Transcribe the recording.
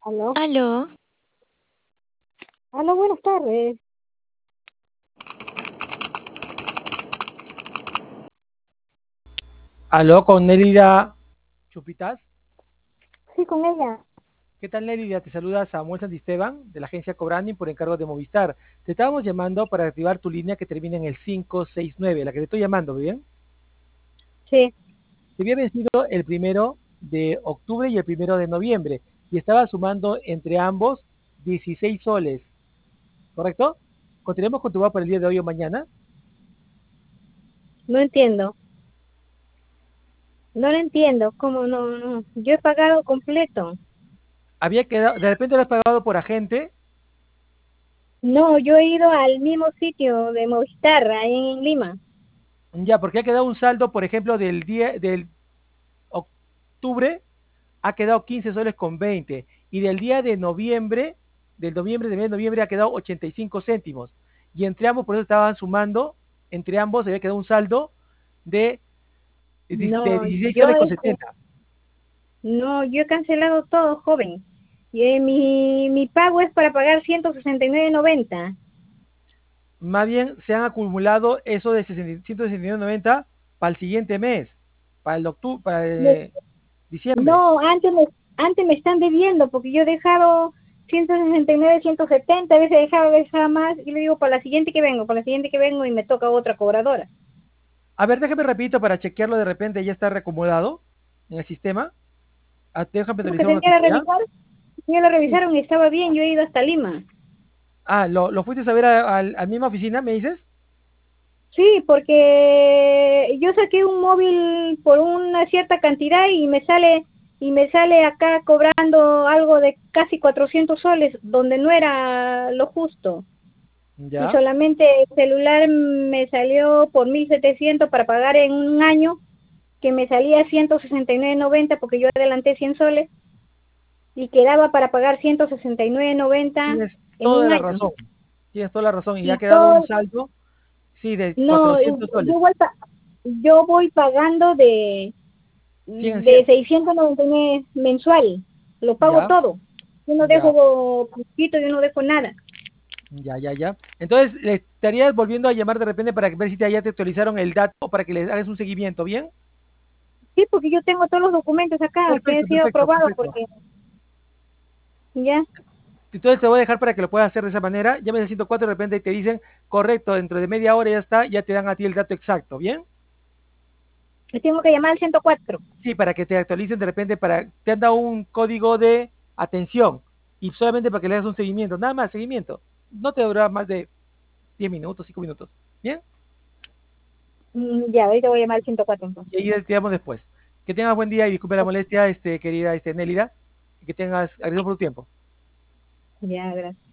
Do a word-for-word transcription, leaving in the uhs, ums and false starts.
Aló, Aló, aló, buenas tardes. Aló, con Nélida Chupitas. Sí, con ella. ¿Qué tal, Nélida? Te saluda Samuel Santisteban de la agencia Cobrani por encargo de Movistar. Te estábamos llamando para activar tu línea que termina en el cinco seis nueve, la que te estoy llamando, ¿bien? Sí, Te había vencido el primero de octubre y el primero de noviembre y estaba sumando entre ambos dieciséis soles, ¿correcto? ¿Continuamos con tu va por el día de hoy o mañana? no entiendo. No lo entiendo. ¿Cómo no? No. Yo he pagado completo. Había quedado, de repente lo has pagado por agente. No, yo he ido al mismo sitio de Movistar, ahí en Lima. Ya, porque ha quedado un saldo, por ejemplo, del día del octubre ha quedado quince soles con veinte y del día de noviembre, del noviembre, del mes de noviembre ha quedado ochenta y cinco céntimos. Y entre ambos, por eso estaban sumando, entre ambos había quedado un saldo de, de No, dieciséis yo soles con este, setenta. no, yo he cancelado todo, joven. Y, eh, mi, mi pago es para pagar ciento sesenta y nueve noventa. Más bien se han acumulado eso de ciento sesenta y nueve noventa para el siguiente mes, para el octubre, para Me- eh, diciembre. No, antes me, antes me están debiendo porque yo he dejado ciento sesenta y nueve, ciento setenta, a veces dejaba, a veces dejaba más, y le digo, para la siguiente que vengo, para la siguiente que vengo y me toca otra cobradora. A ver, déjame repito para chequearlo de repente, ya está reacumulado en el sistema. Ah, déjame Sí, porque actualizar un tenía que ratito, ¿ya? revisar, ya lo Sí. revisaron y estaba bien, yo he ido hasta Lima. Ah, ¿lo, lo fuiste a ver a, a, a la misma oficina, me dices? Sí, porque yo saqué un móvil por una cierta cantidad y me sale y me sale acá cobrando algo de casi cuatrocientos soles, donde no era lo justo. Y Ya. solamente el celular me salió por mil setecientos para pagar en un año, que me salía ciento sesenta y nueve noventa porque yo adelanté cien soles y quedaba para pagar ciento sesenta y nueve noventa Tienes en toda un la año. razón. Tienes toda la razón. Y ha Y quedado un todo, saldo, sí, de no, cuatrocientos yo soles. voy, pa- yo voy pagando de, cien en de cien. seiscientos noventa y nueve mensual, lo pago Ya, todo. Yo no ya, dejo poquito, yo no dejo nada. ya, ya, ya. Entonces, le estarías volviendo a llamar de repente para ver si te, ya te actualizaron el dato para que les hagas un seguimiento, ¿bien? Sí, porque yo tengo todos los documentos acá que han Perfecto, sido perfecto, aprobados, perfecto. porque ya, Entonces te voy a dejar para que lo puedas hacer de esa manera. Llames al ciento cuatro de repente y te dicen, correcto, dentro de media hora ya está, ya te dan a ti el dato exacto, ¿bien? me tengo que llamar al ciento cuatro. Sí, para que te actualicen de repente, para te han dado un código de atención y solamente para que le hagas un seguimiento, nada más, seguimiento. No te durará más de diez minutos, cinco minutos. ¿Bien? Mm, ya, ahorita voy a llamar al ciento cuatro entonces. Y ahí te damos después. Que tengas buen día y disculpe la molestia, este, querida este, Nélida. Y que tengas, agradecido por tu tiempo. Ya, gracias.